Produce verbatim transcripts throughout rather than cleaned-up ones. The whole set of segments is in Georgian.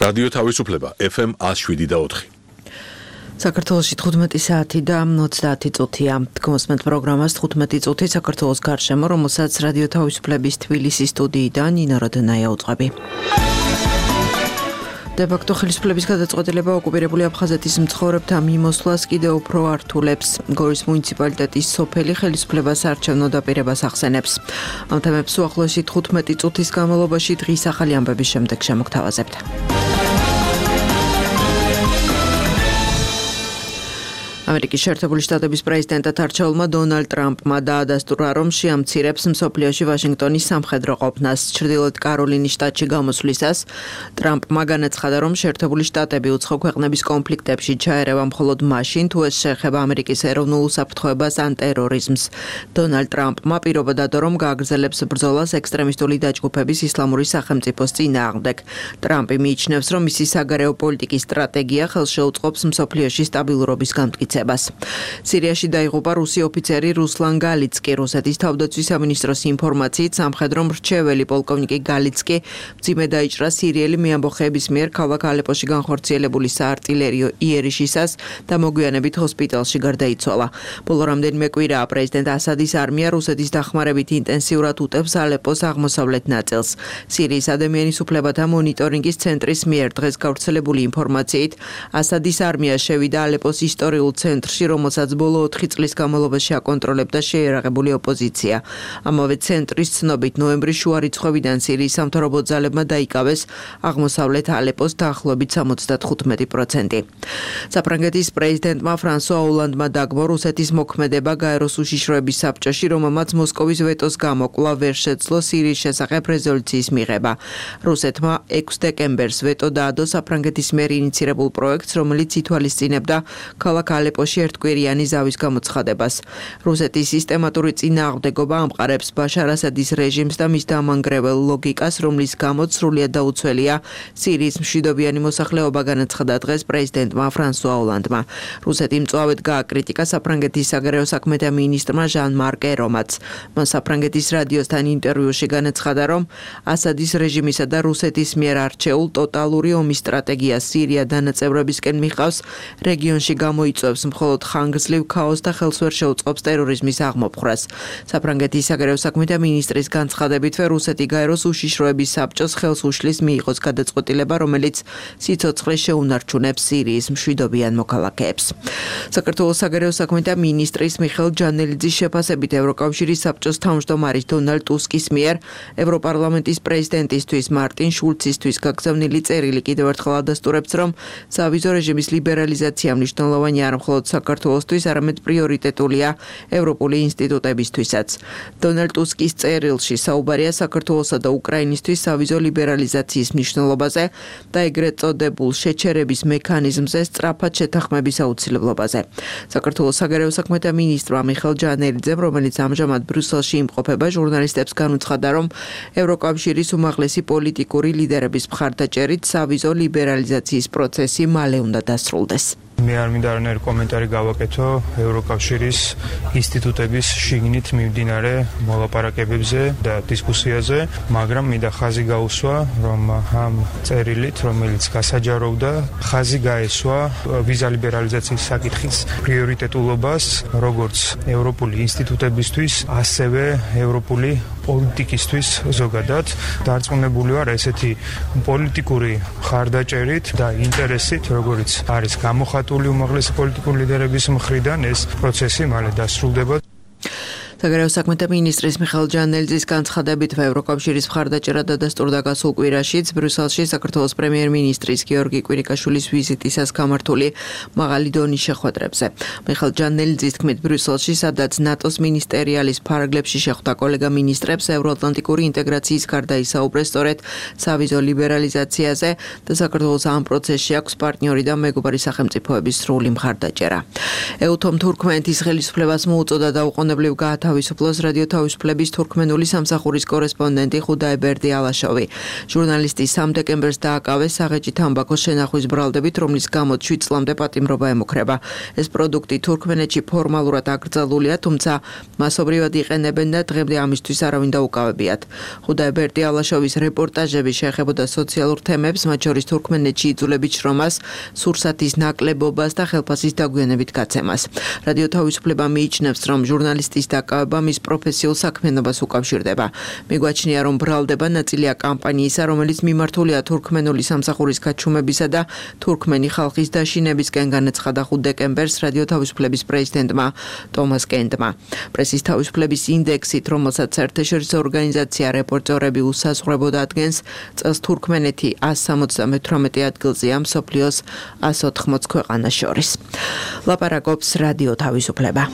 რადიო თავისუფლება ეფ ემ one oh seven და four. საქართველოში თხუთმეტი საათი და ოცდაათი წუთია. გმოსმენთ პროგრამას თხუთმეტი წუთი საქართველოს გარშემო, რომელსაც რადიო თავისუფლების თბილისის სტუდიიდან ნინო როდნაია უწყები. დე-ფაქტო ხელისუფლების გადაწყვეტილება ოკუპირებული აფხაზეთის მცხოვრებთა მიმოსვლას კიდევ უფრო ართულებს. გორის მუნიციპალიტეტის სოფელი ხელისუფლებას არჩევნო დაპირებას ახსენებს. ამ თემებს უახლოესი თხუთმეტი წუთის განმავლობაში დღის ახალი ამბების შემდეგ შემოგთავაზებთ. ამერიკის შეერთებული შტატების პრეზიდენტად არჩეულმა დონალდ ტრამპმა დაადასტურა, რომ შეამცირებს მსოფლიოში ვაშინგტონის სამხედრო ყოფნას. ჩრდილოეთ კაროლინის შტატში გამოსვლისას ტრამპმა განაცხადა, რომ შეერთებული შტატები უცხო ქვეყნების კონფლიქტებში ჩაერევა მხოლოდ მაშინ, თუ ეს შეეხება ამერიკის ეროვნულ უსაფრთხოებას ან ტერორიზმს. დონალდ ტრამპმა პირობა დადო, რომ გააგრძელებს ბრძოლას ექსტრემისტული დაჯგუფების ისლამური სახელმწიფოს წინააღმდეგ. ტრამპი მიიჩნევს, რომ მისი საგარეო პოლიტიკის სტრატეგია ხელს შეუწყობს მსოფლიოში სტაბილურობის გამტკიცებას. სირიაში დაიღუპა რუსი ოფიცერი რუსლან გალიცკი. რუსეთის თავდაცვის სამინისტროს ინფორმაციით სამხედრო მრჩეველი პოლკოვნიკი გალიცკი მძიმე დაიჭრა სირიელი მეამბოხეების მიერ ქალაქ ალეპოში განხორციელებული საარტილერიო იერიშისას და მოგვიანებით ჰოსპიტალში გარდაიცვალა. ბოლო რამდენიმე კვირაა პრეზიდენტ ასადის არმია რუსეთის დახმარებით ინტენსიურად უტევს ალეპოს აღმოსავლეთ ნაწილს. სირიის ადამიანის უფლებათა მონიტორინგის ცენტრის მიერ დღეს გავრცელებული ინფორმაციით ასადის არმია შევიდა ალეპოს ისტორიულ ცენტრში, რომელსაც ბოლო ოთხი წლის განმავლობაში აკონტროლებდა შეიარაღებული ოპოზიცია. ამავე ცენტრის ცნობით ნოემბრის შუა რიცხვებიდან სირიის სამთავრობო ძალებმა დაიკავეს აღმოსავლეთ ალეპოს დაახლოებით სამოცდათხუთმეტი პროცენტი. საფრანგეთის პრეზიდენტმა ფრანსუა ოლანდმა დაგმო რუსეთის მოქმედება გაეროს უშიშროების საბჭოში, რომელმაც მოსკოვის ვეტოს გამო კვლავ ვერ შეძლო სირიის შესახებ რეზოლუციის მიღება. რუსეთმა ექვსი დეკემბერს ვეტო დაადო საფრანგეთის მიერ ინიცირებულ პროექტს, რომელიც ითვალისწინებდა ქალაქ ალეპოში ერთკვირიანი ზავის გამოცხადებას. რუსეთის სისტემატური წინააღმდეგობა ამყარებს ბაშარ ასადის რეჟიმს და მის დამანგრეველ ლოგიკას, რომლის გამოც სრულიად დაუცველია სირიის მშვიდობიანი მოსახლეობა, განაცხადა დღეს პრეზიდენტმა ფრანსუა ოლანდმა. რუსეთი მწვავედ გააკრიტიკა საფრანგეთის საგარეო საქმეთა მინისტრმა ჟან მარკ ერომაც. მან საფრანგეთის რადიოსთან ინტერვიუში განაცხადა, რომ ასადის რეჟიმისა და რუსეთის მიერ არჩეულ ტოტალური ომის სტრატეგია სირია დანაწევრებისკენ მიყავს, რეგიონში გამოიწვევს მხოლოდ ხანგრძლივ ქაოსს და ხელს ვერ შეუწყობს ტერორიზმის აღმოფხვრას. საფრანგეთის საგარეო საქმეთა მინისტრის განცხადებით, რუსეთი გაეროს უშიშროების საბჭოს ხელს უშლის მიიღოს გადაწყვეტილება, რომელიც სიცოცხლე შეუნარჩუნებს სირიის მშვიდობიან მოქალაქეებს. საქართველოს საგარეო საქმეთა მინისტრის მიხეილ ჯანელიძის შეფასებით ევროკავშირის საბჭოს თავმჯდომარის დონალდ ტუსკის მიერ ევროპარლამენტის პრეზიდენტისთვის მარტინ შულცისთვის გაგზავნილი წერილი კიდევ ერთხელ ადასტურებს, რომ სავიზო რეჟიმის ლიბერალიზაცია მნიშვნელოვანი არ მხოლოდ საქართველოსთვის, არამედ პრიორიტეტულია ევროპული ინსტიტუტებისთვისაც. დონალდ ტუსკის წერილში საუბარია საქართველოსა და უკრაინისთვის სავიზო ლიბერალიზაციის მნიშვნელობაზე და ეგრეთ წოდებულ შეჩერების მექანიზმზე სწრაფად შეთანხმების აუცილებლობაზე. საქართველოს საგარეო საქმეთა მინისტრმა მიხეილ ჯანელიძემ, რომელიც ამჟამად ბრიუსელში იმყოფება, ჟურნალისტებს განუცხადა, რომ ევროკავშირის უმაღლესი პოლიტიკური ლიდერების მხარდაჭერით სავიზო ლიბერალიზაციის პროცესი მალე უნდა დასრულდეს. მე არ მინდა არანაირი კომენტარი გავაკეთო ევროკავშირის ინსტიტუტების შიგნით მიმდინარე მოლაპარაკებებზე და დისკუსიაზე, მაგრამ მინდა ხაზი გაუსვა, რომ ამ წერილით, რომელიც გასაჯაროვდა, ხაზი გაესვა ვიზა ლიბერალიზაციის საკითხის პრიორიტეტულობას როგორც ევროპული ინსტიტუტებისთვის, ასევე ევროპული პოლიტიკისთვის ზოგადად. დარწმუნებული ვარ ესეთი პოლიტიკური მხარდაჭერით და ინტერესით, როგორც არის გამოხატული უმაღლესი პოლიტიკური ლიდერების მხრიდან, ეს პროცესი მალე დასრულდება. საგარეო საქმეთა მინისტრის მიხეილ ჯანელიძის განცხადებით, ევროკავშირის მხარდაჭერა დადასტურდა გასულ კვირაშიც ბრიუსელში საქართველოს პრემიერ-მინისტრის გიორგი კვირიკაშვილის ვიზიტისას გამართული მაღალი დონის შეხვედრებზე. მიხეილ ჯანელიძის თქმით, ბრიუსელში, სადაც ნატოს მინისტერიალის ფარგლებში შეხვდა კოლეგა მინისტრებს, ევროატლანტიკური ინტეგრაციის გარდა ისაუბრეს სწორედ სავიზო ლიბერალიზაციაზე და საქართველოს ამ პროცესში აქვს პარტნიორი და მეგობარი სახელმწიფოების სრული მხარდაჭერა. ეუთომ თურქმენეთის ხელისუფლებას მოუწოდა დაუყოვნებლივ გაათავისუფლოს თავისუფლოს რადიო თავისუფლების თურქმენული სამსახურის კორესპონდენტი ხუდაი ბერდი ალაშოვი. ჟურნალისტი სამ დეკემბერს დააკავეს საღეჭი თამბაქოს შენახვის ბრალდებით, რომლის გამოც შვიდ წლამდე პატიმრობა ემუქრება. ეს პროდუქტი თურქმენეთში ფორმალურად აკრძალულია, თუმცა მასობრივად იყენებენ და დღემდე ამისთვის არავინ დაუკავებიათ. ხუდაი ბერდი ალაშოვის რეპორტაჟები შეეხებოდა სოციალურ თემებს, მათ შორის თურქმენეთში იძულებით შრომას, სურსათის ნაკლებობას და ხელფასის დაგვიანებით გაცემას. რადიო თავისუფლება მიიჩნევს, რომ ჟურნალისტის დაკავება მის პროფესიულ საქმიანობას უკავშირდება. მიგვაჩნია, რომ ბრალდება ნაწილია კამპანიისა, რომელიც მიმართულია თურქმენული სამსახურის გაჩუმებისა და თურქმენი ხალხის დაშინებისკენ, განაცხადა ხუთ დეკემბერს რადიო თავისუფლების პრეზიდენტმა ტომას კენტმა. პრესის თავისუფლების ინდექსით, რომელსაც საერთაშორისო ორგანიზაცია რეპორტერები უსაზღვრებოდ ადგენს, წელს თურქმენეთი ას სამოცდამეთვრამეტე ადგილზეა მსოფლიოს ას ოთხმოც ქვეყანას შორის. ლაპარაკობს რადიო თავისუფლება.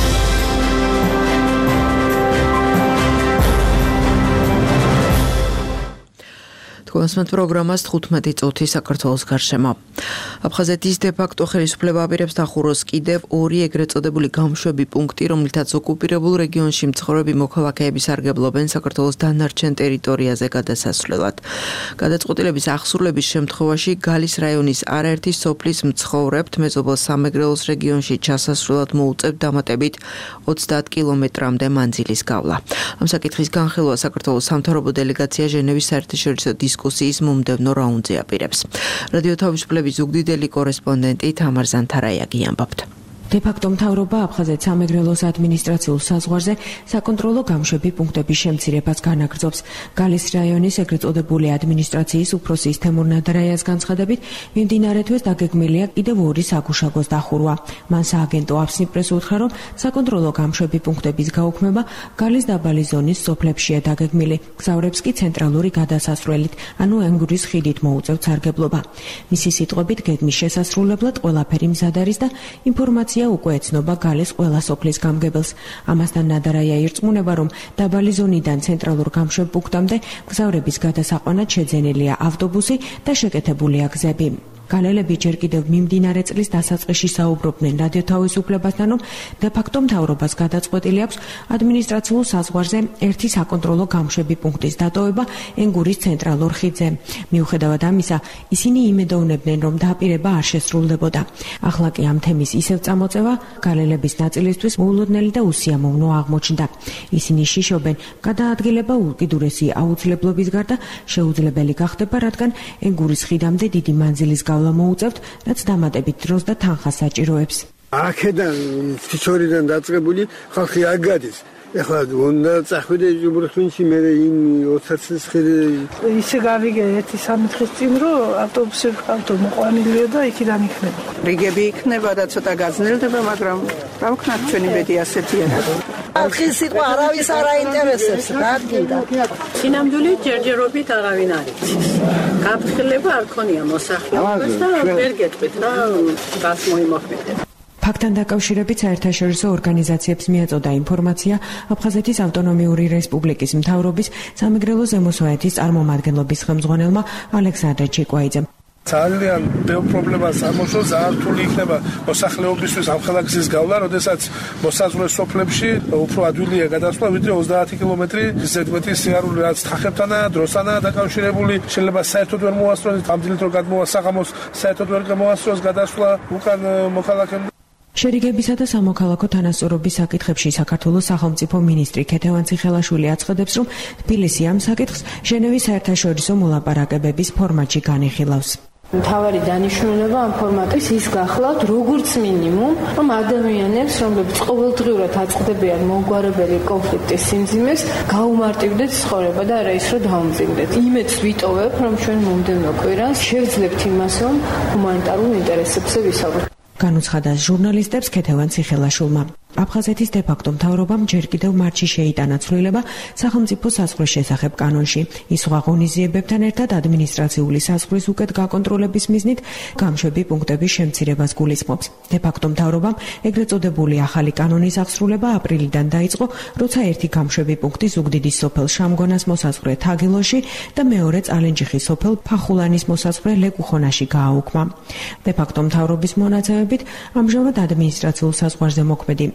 კონსმეთ პროგრამას თხუთმეტი წუთი საქართველოს გარშემო. აფხაზეთის დე-ფაქტო ხელისუფლება აპირებს დახუროს კიდევ ორი ეგრეთ წოდებული გამშვები პუნქტი, რომლითაც ოკუპირებულ რეგიონში მცხოვრები მოქალაქეები სარგებლობენ საქართველოს დანარჩენ ტერიტორიაზე გადასასვლელად. გადაწყვეტილების აღსრულების შემთხვევაში გალის რაიონის არაერთი სოფლის მცხოვრებთ მეზობელ სამეგრელოს რეგიონში ჩასასვლელად მოუწევთ დამატებით ოცდაათ კილომეტრამდე მანძილის გავლა. ამ საკითხის განხილვა საქართველოს სამთავრობო დელეგაცია ჟენევის საერთაშორისო დისკუსიის მომდევნო რაუნდზე აპირებს. რადიო თავისუფლების ზუგდიდელი კორესპონდენტი თამარ ზანთარაიაგი ამბობთ. დე-ფაქტო მთავრობა აფხაზეთის სამეგრელოს ადმინისტრაციულ საზღვარზე საკონტროლო გამშვები პუნქტების შემცირებას განაგრძობს. გალის რაიონის ეგრეთ წოდებული ადმინისტრაციის უფროსის თემურ ნადარაიას განცხადებით, მიმდინარე თვეს დაგეგმილია კიდევ ორი საგუშაგოს დახურვა. მან სააგენტო აფსნიპრეს უთხრა, რომ საკონტროლო გამშვები პუნქტების გაუქმება გალის დაბალი ზონის სოფლებშია დაგეგმილი. გზავრებს კი ცენტრალური გადასასვლელით, ანუ ენგურის ხიდით მოუწევთ სარგებლობა. მისი სიტყვებით, გეგმის შესასრულებლად ყველაფერი მზად არის და ინფორმაცია უკვე ეცნობა გალის ყველა სოფლის გამგებელს. ამასთან ნადარაია ირწმუნება, რომ დაბალი ზონიდან ცენტრალურ გამშვებ პუნქტამდე გზავრების გადასაყვანად შეძენილია ავტობუსი და შეკეთებულია გზები. გალელები ჯერ კიდევ მიმდინარე წლის დასაწყისში საუბრობდნენ რადიო თავისუფლებასთან, რომ დე-ფაქტო მთავრობას გადაწყვეტილი აქვს ადმინისტრაციულ საზღვარზე ერთი საკონტროლო გამშვები პუნქტის დატოვება ენგურის ცენტრალურ ხიდზე. მიუხედავად ამისა, ისინი იმედოვნებდნენ, რომ დაპირება არ შესრულდებოდა. ახლა კი ამ თემის ისევ წამოწევა გალელების ნაწილისთვის მოულოდნელი და უსიამოვნო აღმოჩნდა. ისინი შიშობენ, გადაადგილება უკიდურესი აუცილებლობის გარდა შეუძლებელი გახდება, რადგან ენგურის ხიდამდე დიდი მანძილის გავლა მოუწევთ, რაც დამატებით დროს და თანხას საჭიროებს. აქედან ფიჩორიდან დაწყებული ხალხი არ გადის. ეხლა უნდა წახვიდე ჟუბრხინში მე იმ ოცდაათის ხიდი ისე გავიგე ერთი სამი დღის წინ რომ ავტობუსი ავტო მოყვანილია და იქიდან იქნება. რიგები იქნება და ცოტა გაძნელდება, მაგრამ რა ვქნათ ჩვენი ბედი ასეთია. ხალხის სიტყვა არავის არ აინტერესებს, რა გინდა. სინამდვილე ჯერჯერობით არავინ არ იცის. გაფრთხილება არ ქონია მოსახლეობას და ვერ გეტყვით რა გას მოიმოქმედება. ფაქტთან დაკავშირებით საერთაშორისო ორგანიზაციებს მიაწოდა ინფორმაცია აფხაზეთის ავტონომიური რესპუბლიკის მთავრობის სამეგრელო ზემოსვაეთის წარმომადგენლობის ხელმძღვანელმა ალექსანდრე ჩიკვაიძემ. ძალიან ბევრ პრობლემას ამოშორს, ძალიან რთული იქნება მოსახლეობისთვის ამ ქალაქის გავლა, როდესაც მოსაზღვრე სოფლებში უფრო ადვილია გადასვლა, ვიდრე ოცდაათი კილომეტრი ზედმეტი სიარული, რაც თანხებთანაა, დროსთანაა დაკავშირებული. შეიძლება საერთოდ ვერ მოასწროს, ამდენად რომ გადმოვა საღამოს, საერთოდ ვერ მოასწროს გადასვლა უკან მოქალაქემ. შერიგებისა და სამოქალაქო თანასწორობის საკითხებში საქართველოს სახელმწიფო მინისტრი ქეთევან ციხელაშვილი აცხადებს, რომ თბილისი ამ საკითხს ჟენევის საერთაშორისო მოლაპარაკებების ფორმატში განიხილავს. მთავარი დანიშნულება ამ ფორმატის ის გახლავთ, როგორც მინიმუმ, რომ ადამიანებს, რომლებიც ყოველდღიურად აწყდებიან მოუგვარებელი კონფლიქტის სიმძიმეს, გაუმარტივდეთ ცხოვრება და არა ის, რომ დაუმძიმდეთ. იმედს ვიტოვებ, რომ ჩვენ მომდევნო კვირას შევძლებთ იმას, რომ ჰუმანიტარულ ინტერესებზე ვისაუბროთ. განუცხადა ჟურნალისტებს ქეთევან ციხელაშვილმა. აფხაზეთის დე-ფაქტო მთავრობამ ჯერ კიდევ მარტში შეიტანა ცვლილება სახელმწიფო საზღვრის შესახებ კანონში. ის სხვა ღონისძიებებთან ერთად ადმინისტრაციული საზღვრის უკეთ გაკონტროლების მიზნით გამშვები პუნქტების შემცირებას გულისხმობს. დე-ფაქტო მთავრობამ ეგრეთ წოდებული ახალი კანონის აღსრულება აპრილიდან დაიწყო, როცა ერთი გამშვები პუნქტი ზუგდიდის სოფელ შამგონას მოსაზღვრე თაგილოში და მეორე წალენჯიხის სოფელ ფახულანის მოსაზღვრე ლეკუხონაში გააუქმა. დე-ფაქტო მთავრობის მონაცემებით ამჟამად ადმინისტრაციულ საზღვარზე მოქმედი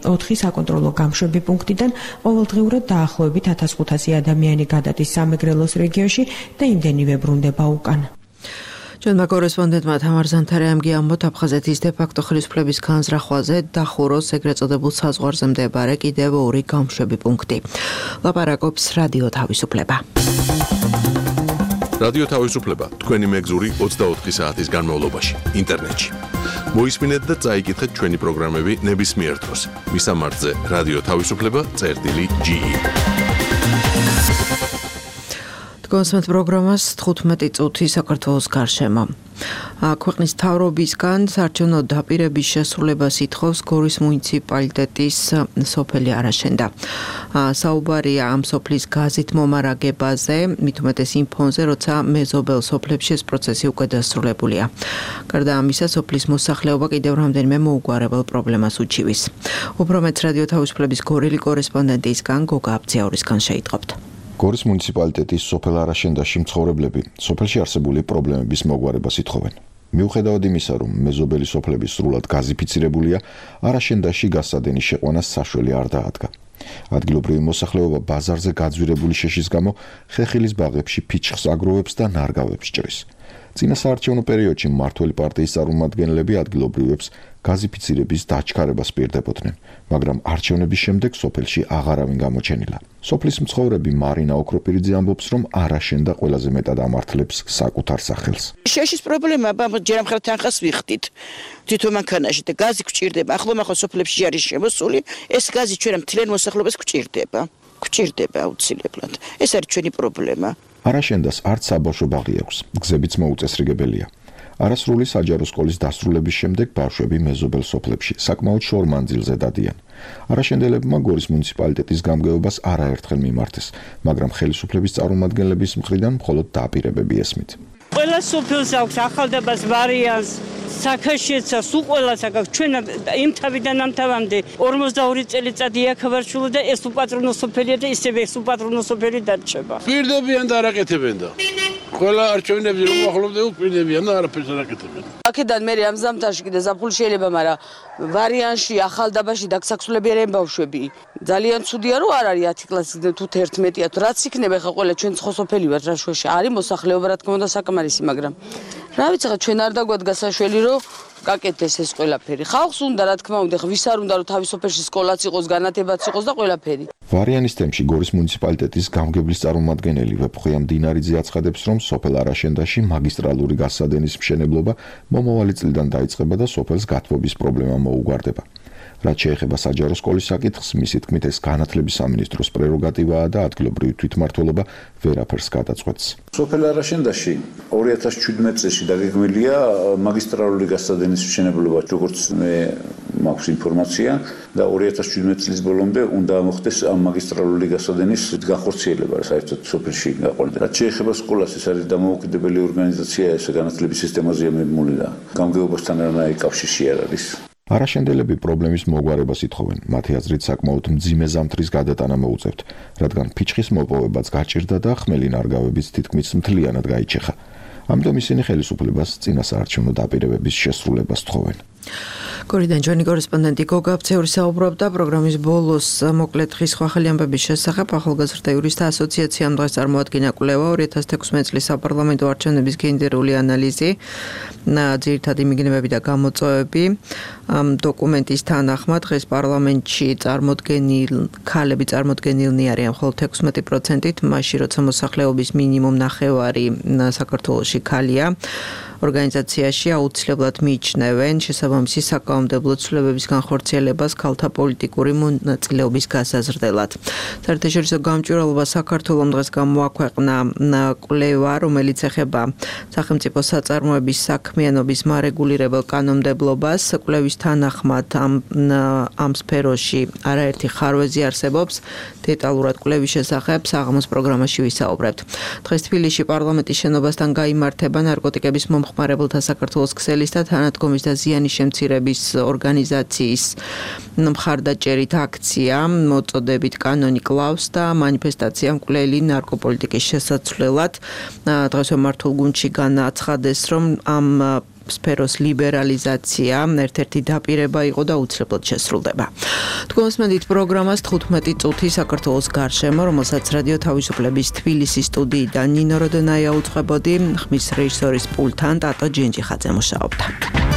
ოთხი საკონტროლო გამშვები პუნქტიდან ყოველდღიურად დაახლოებით ათას ხუთასი ადამიანი გადადის სამეგრელოს რეგიონში და იმდენივე ბრუნდება უკან. ჩვენმა კორესპონდენტმა თამარ ზანთარიამ გიამბოთ აფხაზეთის დე-ფაქტო ხელისუფლების განზრახვაზე დახუროს ეგრეთ წოდებულ საზღვარზე მდებარე კიდევ ორი გამშვები პუნქტი. ლაპარაკობს რადიო თავისუფლება. რადიო თავისუფლება თქვენი მეგზური ოცდაოთხი საათის განმავლობაში ინტერნეტში. მოისმინეთ და წაიკითხეთ ჩვენი პროგრამები ნებისმიერ დროს. მისამართზე რადიო თავისუფლება წერტილი ჯი ი. კონსმეთ პროგრამას თხუთმეტი წუთი საქართველოს გარშემო. ქვეყნის მთავრობისგან საარჩევნო დაპირების შესრულებას ითხოვს გორის მუნიციპალიტეტის სოფელი არაშენდა. საუბარია ამ სოფლის გაზით მომარაგებაზე, მით უმეტეს იმ ფონზე, როცა მეზობელ სოფლებში ეს პროცესი უკვე დასრულებულია. გარდა ამისა, სოფლის მოსახლეობა კიდევ რამდენიმე მოუგვარებელ პრობლემას უჩივის. უფრო მეტს რადიო თავისუფლების გორელი კორესპონდენტისგან გოგა აბძიაურისგან შეიტყობთ. გორის მუნიციპალიტეტის სოფელ არაშენდაში მცხოვრებლები სოფელში არსებული პრობლემების მოგვარებას ითხოვენ. მიუხედავად იმისა, რომ მეზობელი სოფლები სრულად გაზიფიცირებულია, არაშენდაში გასადენის შეყვანას საშველი არ დაადგა. ადგილობრივი მოსახლეობა ბაზარზე გაძვირებული შეშის გამო ხეხილის ბაღებში ფიჩხს აგროვებს და ნარგავებს ჭრის. წინა საარჩევნო პერიოდში მმართველი პარტიის წარმომადგენლები ადგილობრივებს გაზიფიცირების დაჩქარებას პირდებოდნენ, მაგრამ არჩევნების შემდეგ სოფელში აღარავინ გამოჩენილა. სოფლის მცხოვრები მარინა ოქროპირიძე ამბობს, რომ არაშენდა ყველაზე მეტად ამართლებს საკუთარ სახელს. შეშის პრობლემა ჯერ ამხრივ თანხას ვიხდით თვითონ მანქანაში და გაზი გვჭირდება. ახლომახლა სოფლებში არის შემოსული, ეს გაზი ჩვენ მთლიან მოსახლეობას გვჭირდება. გვჭირდება აუცილებლად. ეს არის ჩვენი პრობლემა. არაშენდას არც საბავშვო ბაღი აქვს, გზებიც მოუწესრიგებელია. არასრული საჯარო სკოლის დასრულების შემდეგ ბავშვები მეზობელ სოფლებში საკმაოდ შორ მანძილზე დადიან. არაშენდელებმა გორის მუნიციპალიტეტის გამგეობას არაერთხელ მიმართეს, მაგრამ ხელისუფლების წარმომადგენლების მხრიდან მხოლოდ დააპირებები ესმით. ყველა სოფელს აქვს ახალდაბას ვარიანს, საქაშიეცა სულ ყველას აქვს. ჩვენ იმ თავიდან ამ თავამდე ორმოცდაორი წელიწადი აქ ვარჩულ და ეს უპატრონო სოფელია და ისევე ეს უპატრონო სოფელი დარჩება. პირდებიან და არაკეთებენ და ყველა არჩევნებზე რომ ახლობდნენ უპირდებიან და არაფერს არაკეთებენ. აქედან მე ამ ზამთარში კიდე ზაფხული შეიძლება, მაგრამ ვარიანში ახალდაბაში დაგსაქსულებიან ბავშვები. ძალიან ცუდია რომ არ არის ათი კლასიდან თუ თერთმეტია, რაც იქნება ხა ყველა ჩვენ ცხოსოფელი ვარ რა შუაში. არის მოსახლეობა რა თქმა უნდა საკმარისი, მაგრამ რა ვიცი ხა ჩვენ არ დაგვადგა საშველი რომ გაკეთდეს ეს ყველაფერი. ხალხს უნდა რა თქმა უნდა, ვის არ უნდა რომ თავის სოფელში სკოლაც იყოს, განათებაც იყოს და ყველაფერი. ვარიანის თემში გორის მუნიციპალიტეტის გამგებლის წარმომადგენელი ვეფხვია მდინარიძე აცხადებს, რომ სოფელ არაშენდაში მაგისტრალური გასადენის მშენებლობა მომავალი წლიდან დაიწყება და სოფელს გათბობის პრობლემა მოუგვარდება. რაც შეეხება საჯარო სკოლის საკითხს, მისი თქმით ეს განათლების სამინისტროს პრეროგატივაა და ადგილობრივი თვითმმართველობა ვერაფერს გადაწყვეტს. სოფელ არაშენდაში ორი ათას შვიდმეტ წელს დაგეგმილია მაგისტრალური გასადენის მშენებლობა, როგორც მე მაქვს ინფორმაცია და ორი ათას შვიდმეტ წლის ბოლომდე უნდა მოხდეს ამ მაგისტრალური გასადენის განხორციელება, საერთოდ სოფელში გაყვანდა. რაც შეეხება სკოლას, ეს არის დამოუკიდებელი ორგანიზაცია, ეს განათლების სისტემაზეა მიბმული და გამგეობასთან არანაირი კავშირი არ არის. არაშენდელები პრობლემის მოგვარებას ითხოვენ. მათი აზრით საკმაოდ მძიმე ზამთრის გადატანა მოუწევთ, რადგან ფიჩხის მოპოვებაც გაჭირდა და ხმელი ნარგავებიც თითქმის მთლიანად გაიჩეხა. ამიტომ ისინი ხელისუფლებას წინა საარჩევნო დაპირებების შესრულებას თხოვენ. გორიდან ჩვენი კორესპონდენტი გოგა აბძეური საუბრობდა პროგრამის ბოლოს მოკლედ ხის ხახალი ამბების შესახებ. ახალგაზრდა იურისტთა ასოციაციამ დღეს წარმოადგინა კვლევა ორი ათას თექვსმეტ წლის საპარლამენტო არჩევნების გენდერული ანალიზი, ძირითადი მიგნებები და გამოწვევები. ამ დოკუმენტის თანახმად დღეს პარლამენტში წარმოდგენილ ქალები წარმოდგენილნი არიან მხოლოდ ექვსმეტი პროცენტით, მაშინ როცა მოსახლეობის მინიმუმ ნახევარი საქართველოში ქალია. ორგანიზაციაში აუცილებლად მიიჩნევენ შესაბამისი საკანონმდებლო ცვლილებების განხორციელებას ქალთა პოლიტიკური მონაწილეობის გასაზრდელად. საერთაშორისო გამჭვირვალობა საქართველომ დღეს გამოაქვეყნა კვლევა, რომელიც ეხება სახელმწიფო საწარმოების საქმიანობის მარეგულირებელ კანონმდებლობას. კვლევის თანახმად ამ ამ სფეროში არაერთი ხარვეზი არსებობს. დეტალურად კვლევის შესახებ საღამოს პროგრამაში ვისაუბრებთ. დღეს თბილისში პარლამენტის შენობასთან გაიმართება ნარკოტიკების მომხმარებელთა საქართველოს ქსელის და თანადგომის და ზიანის შემცირების ორგანიზაციის მხარდაჭერით აქცია მოწოდებით კანონი კლავს და მანიფესტაცია მკვლელი ნარკოპოლიტიკის შესაცვლელად. დღეს მმართველ გუნდში განაცხადეს, რომ ამ სფეროს ლიბერალიზაცია ერთ-ერთი დაპირება იყო და უცლებოდ შესრულდება. თქვენ მოსმენთ პროგრამას თხუთმეტი წუთი საქართველოს გარშემო, რომელსაც რადიო თავისუფლების თბილისის სტუდიიდან ნინო როდონაია უწყებოდი, ხმის რეჟისორის პულტთან ტატო ჯინჯიხაძე მუშაობდა.